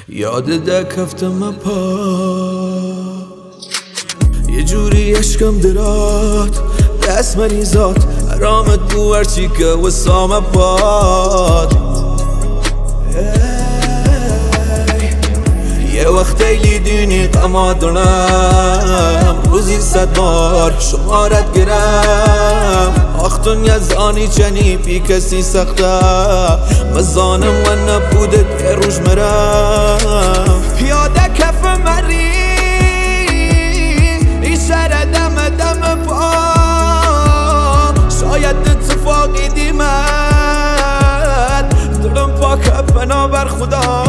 یادت کفتم پا یه جوری عشقم درات دست منی زاد حرامت بو هرچی که وسام باد یه وقت لیدونی قما دونم روزی 100 بار شمارت گرم آختون یزانی چنی بی کسی سخته مزانم و نبودت یه روش مرم پیاده کف مری ای سر دم پا شاید اتفاقی دیمد دلم پاک بنابر خدا